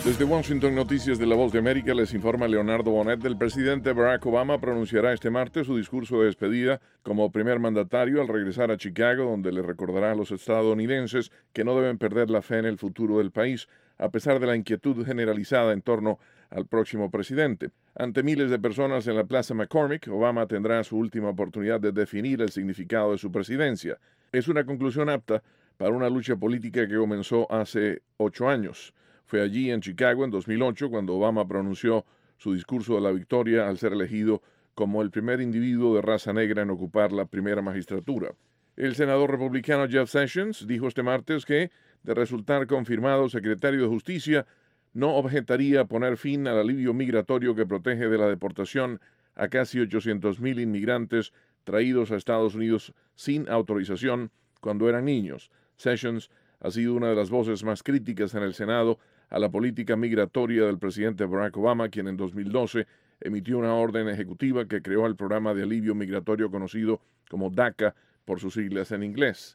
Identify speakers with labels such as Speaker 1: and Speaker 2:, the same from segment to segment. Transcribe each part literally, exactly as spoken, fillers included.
Speaker 1: Desde Washington, Noticias de La Voz de América, les informa Leonardo Bonet. El presidente Barack Obama pronunciará este martes su discurso de despedida como primer mandatario al regresar a Chicago, donde le recordará a los estadounidenses que no deben perder la fe en el futuro del país, a pesar de la inquietud generalizada en torno al próximo presidente. Ante miles de personas en la Plaza McCormick, Obama tendrá su última oportunidad de definir el significado de su presidencia. Es una conclusión apta para una lucha política que comenzó hace ocho años. Fue allí, en Chicago, en dos mil ocho, cuando Obama pronunció su discurso de la victoria al ser elegido como el primer individuo de raza negra en ocupar la primera magistratura. El senador republicano Jeff Sessions dijo este martes que, de resultar confirmado secretario de Justicia, no objetaría poner fin al alivio migratorio que protege de la deportación a casi ochocientos mil inmigrantes traídos a Estados Unidos sin autorización cuando eran niños. Sessions ha sido una de las voces más críticas en el Senado a la política migratoria del presidente Barack Obama, quien en dos mil doce emitió una orden ejecutiva que creó el programa de alivio migratorio conocido como DACA por sus siglas en inglés.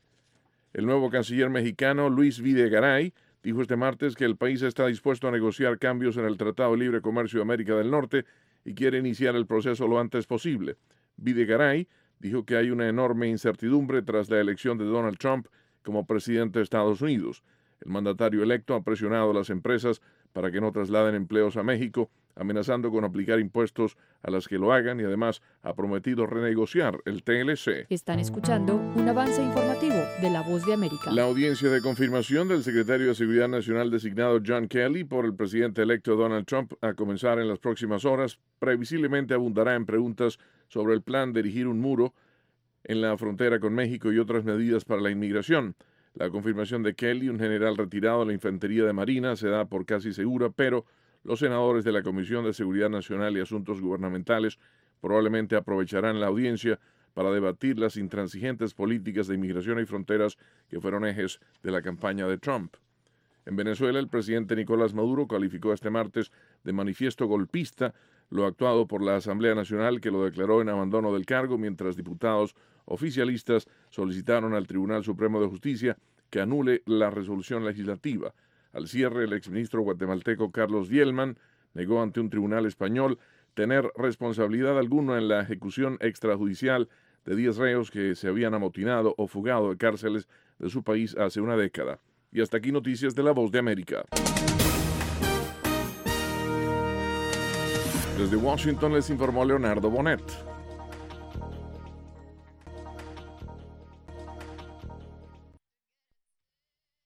Speaker 1: El nuevo canciller mexicano Luis Videgaray dijo este martes que el país está dispuesto a negociar cambios en el Tratado de Libre Comercio de América del Norte y quiere iniciar el proceso lo antes posible. Videgaray dijo que hay una enorme incertidumbre tras la elección de Donald Trump como presidente de Estados Unidos. El mandatario electo ha presionado a las empresas para que no trasladen empleos a México, amenazando con aplicar impuestos a las que lo hagan y además ha prometido renegociar el T L C.
Speaker 2: Están escuchando un avance informativo de La Voz de América.
Speaker 1: La audiencia de confirmación del secretario de Seguridad Nacional designado John Kelly por el presidente electo Donald Trump a comenzar en las próximas horas previsiblemente abundará en preguntas sobre el plan de erigir un muro en la frontera con México y otras medidas para la inmigración. La confirmación de Kelly, un general retirado de la Infantería de Marina, se da por casi segura, pero los senadores de la Comisión de Seguridad Nacional y Asuntos Gubernamentales probablemente aprovecharán la audiencia para debatir las intransigentes políticas de inmigración y fronteras que fueron ejes de la campaña de Trump. En Venezuela, el presidente Nicolás Maduro calificó este martes de manifiesto golpista lo actuado por la Asamblea Nacional, que lo declaró en abandono del cargo, mientras diputados oficialistas solicitaron al Tribunal Supremo de Justicia que anule la resolución legislativa. Al cierre, el exministro guatemalteco Carlos Vielman negó ante un tribunal español tener responsabilidad alguna en la ejecución extrajudicial de diez reos que se habían amotinado o fugado de cárceles de su país hace una década. Y hasta aquí noticias de La Voz de América. Desde Washington les informó Leonardo Bonet.